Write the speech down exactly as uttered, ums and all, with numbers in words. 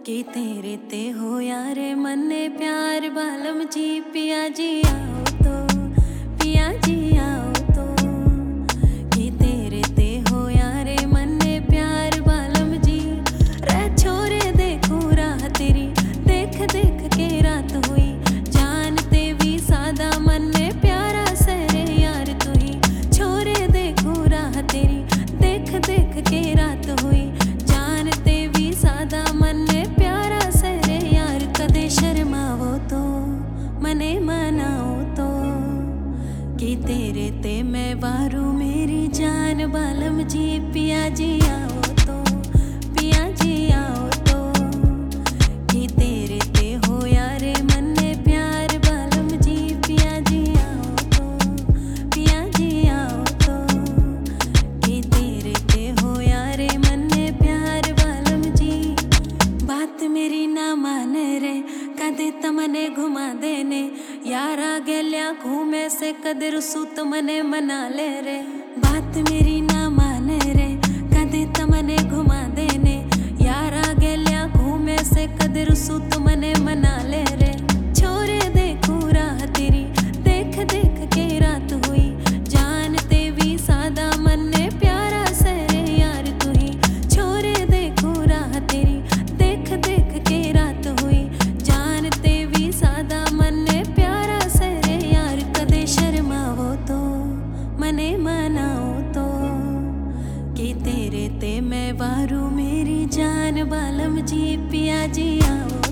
कि तेरे ते हो यारे मन्ने प्यार बालम जी पिया जी आओ तो पिया जी आओ तो कि तेरे ते हो यारे मन्ने प्यार बालम जी रे छोरे देखूं राह तेरी देख देख के रात हुई जानते भी सादा मन्ने प्यारा सरे यार तू ही छोरे देखूं राह तेरी देख देख के रात हुई जानते भी सादा मन्ने प्यारा सरे यार कदे शर्मावो तो मने मनाओ तो कि तेरे ते मैं वारू मेरी जान बालम जी पिया जी आओ तो पिया जी आओ तो कि तेरे ते हो यारे मन्ने प्यार बालम जी पिया जी आओ तो पिया जी आओ तो कि तेरे ते हो यारे मन्ने प्यार बालम जी बात मेरी ना माने रे कदे तमने घुमा देने यारा गेल्या घूमे से कदे रुसू तमने मना ले रे बात मेरी ना माने रे कदे तमने घुमा देने यारा गेल्या घूमे से कदे रुसू तमने मना ले रे छोरे देखूं राह तेरी देख देख के रात हुई जानते भी सादा मन्ने प्यारा सरे यार तू ही छोरे देखूं राह तेरी देख देख के रात हुई जानते भी सादा मन्ने प्यारा सरे यार कदे शर्मावो तो मने मनाओ तो कि तेरे ते मैं वारू मेरी जान बालम जी पिया जी आओ